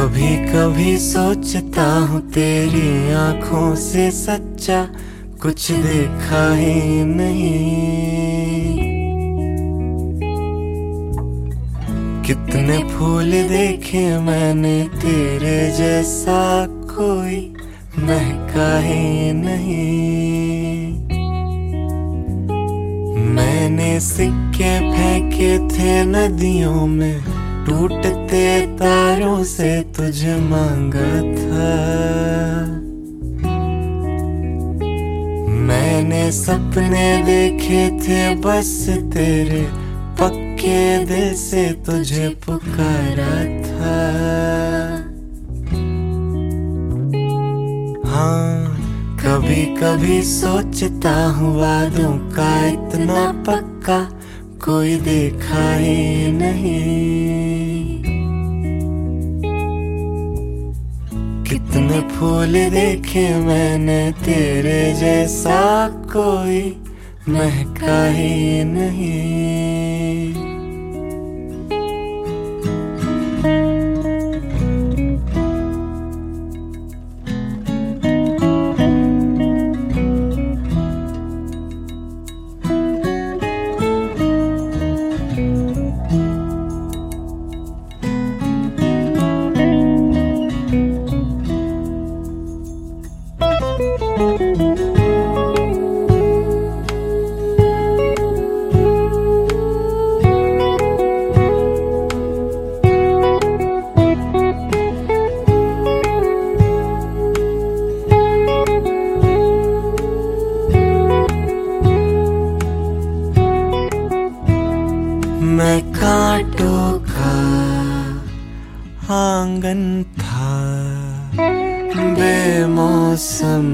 कभी कभी सोचता हूँ तेरी आंखों से सच्चा कुछ देखा ही नहीं। कितने फूल देखे मैंने तेरे जैसा कोई महका ही नहीं। मैंने सिक्के फेंके थे नदियों में, टूटते तारों से तुझे मांगा था। मैंने सपने देखे थे बस तेरे, पक्के दिल से तुझे पुकारा था। हाँ, कभी कभी सोचता हूँ वादों का इतना पक्का कोई देखा ही नहीं। कितने फूल देखे मैंने तेरे जैसा कोई महका ही नहीं। मैं कांटों का आंगन था, बेमौसम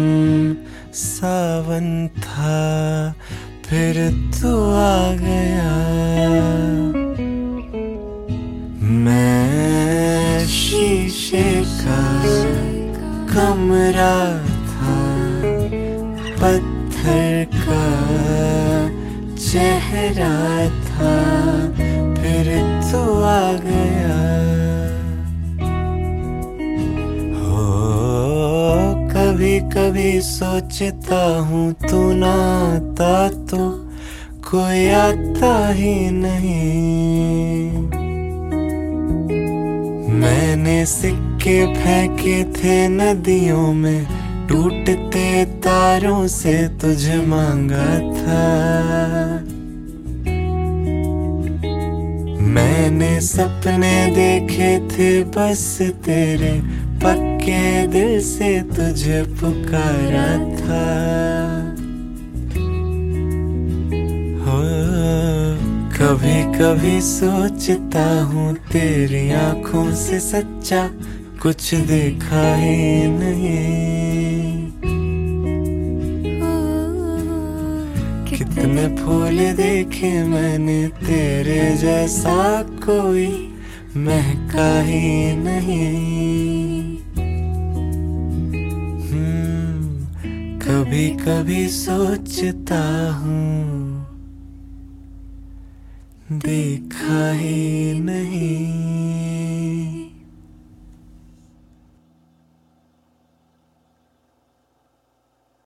सावन था, फिर तू आ गया। मैं शीशे का कमरा था, पत्थर का चेहरा था, फिर तू आ गया। हो कभी कभी सोचता हूँ तू ना आता तो कोई आता ही नहीं। मैंने सिक्के फेंके थे नदियों में, टूटते तारों से तुझे मांगा था। मैंने सपने देखे थे बस तेरे, पक्के दिल से तुझे पुकारा था। हो कभी कभी सोचता हूँ तेरी आंखों से सच्चा कुछ देखा ही नहीं। कितने फूल देखे मैंने तेरे जैसा कोई महका ही नहीं। कभी कभी सोचता हूँ देखा ही नहीं।